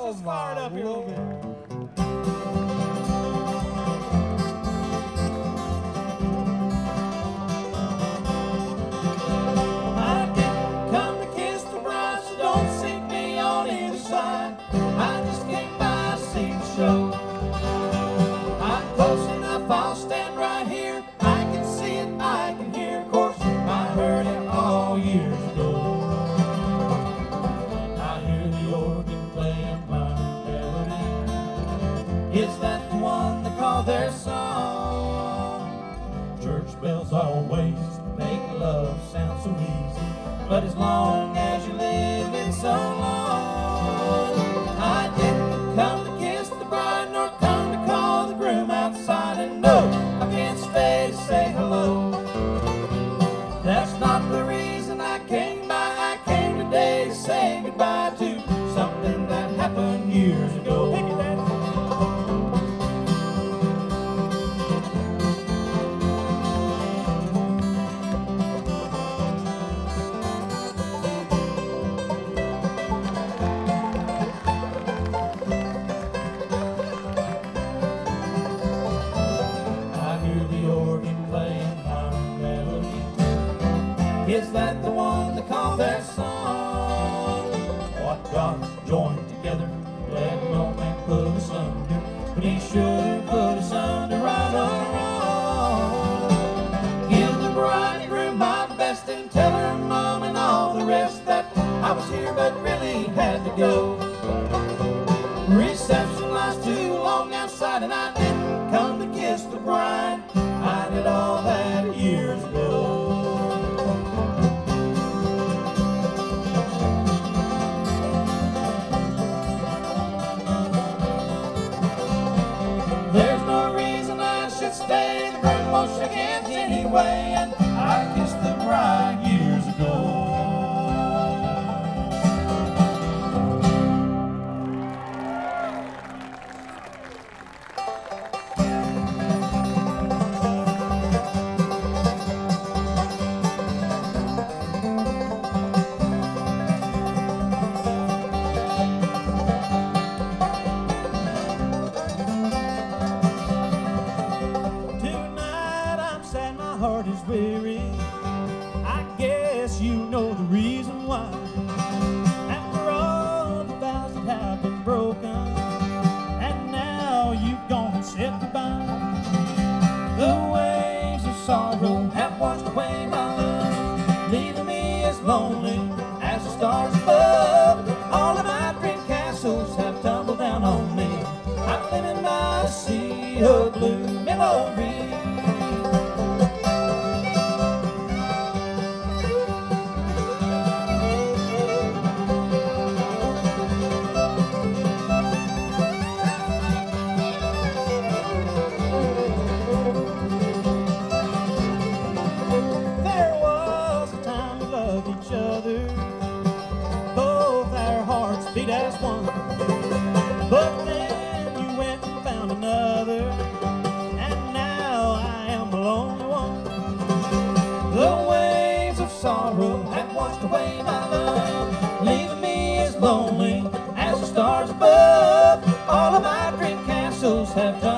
Let's fire it up here a little bit. I didn't come to kiss the bride, so don't see me on either side. I just came by to see the show. I'm close enough, I'll stand right here. I can see it, I can hear. Of course, I heard it all years ago. I hear the organ playing my melody. Is that the one they call their song? Church bells always make love sound so easy, but as long as you live it so long. I didn't come to kiss the bride, nor come to call the groom outside. And no, I can't stay to say hello. That's not the reason I came by. I came today to say goodbye to something that happened years ago. Pick it, Daddy. Is that the one they call their song? What God joined together, let no man put asunder. But he should put asunder, right or wrong. Give the bridegroom my best and tell her mom and all the rest that I was here but really had to go. Reception lasts too long outside, and I didn't come to kiss the bride. I did all that years ago. There's no reason I should stay. The groom won't shake hands anyway, and I kissed the bride years ago. Heart is weary. I guess you know the reason why. After all the vows that have been broken, and now you've gone and said goodbye. The waves of sorrow have washed away my love, leaving me as lonely as the stars above. All of my dream castles have tumbled down on me. I'm living by a sea of blue memories. Both our hearts beat as one, but then you went and found another, and now I am the lonely one. The waves of sorrow have washed away my love, leaving me as lonely as the stars above. All of my dream castles have done